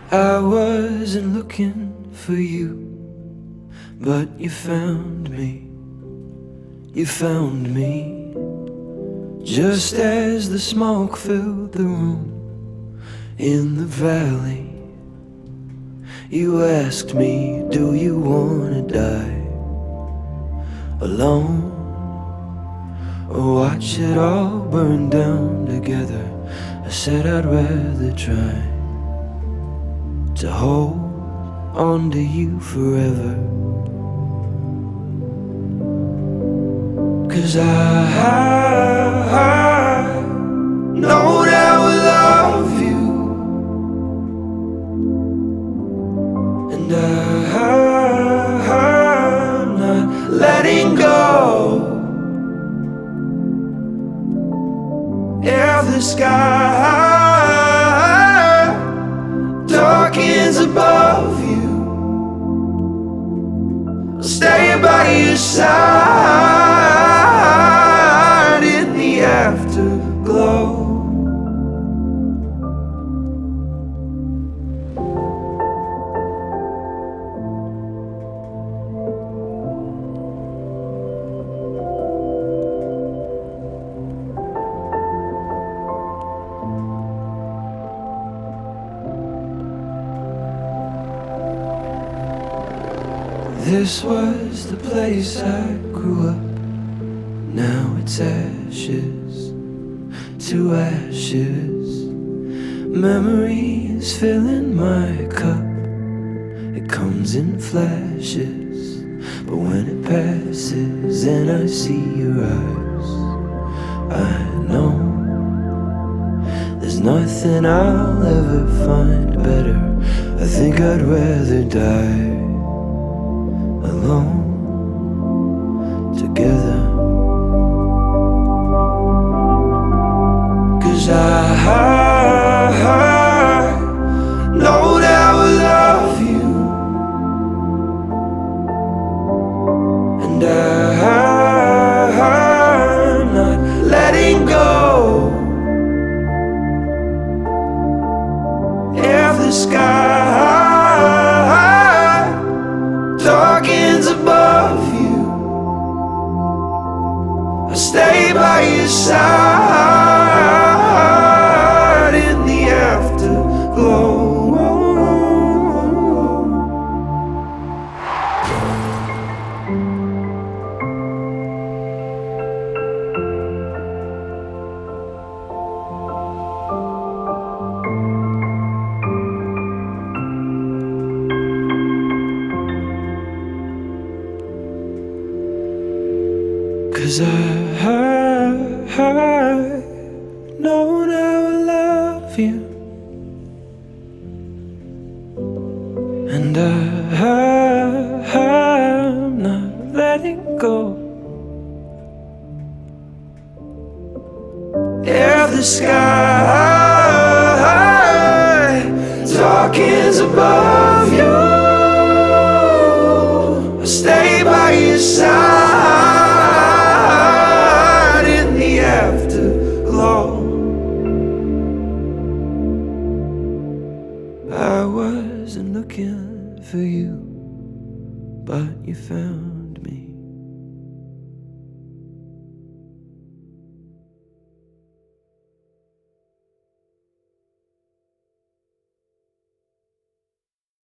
I wasn't looking for you, but you found me. You found me. Just as the smoke filled the room in the valley, you asked me, do you wanna die alone, or watch it all burn down together? I said I'd rather try to hold on to you forever. 'Cause I know that I will love you, and I'm not letting go. If the sky darkens above you, I'll stay by your side in the afterglow. This was the place I grew up. Now it's ashes to ashes. Memories filling my cup. It comes in flashes, but when it passes and I see your eyes, I know there's nothing I'll ever find better. I think I'd rather die alone, together. 'Cause I know that I will love you, and I'm not letting go. If the sky darkens above you, I'll stay by your side in the afterglow. Cause I know that I will love you, and I'm not letting go. If the sky darkens above you, I'll stay by your side in the afterglow. I wasn't looking for you, but you found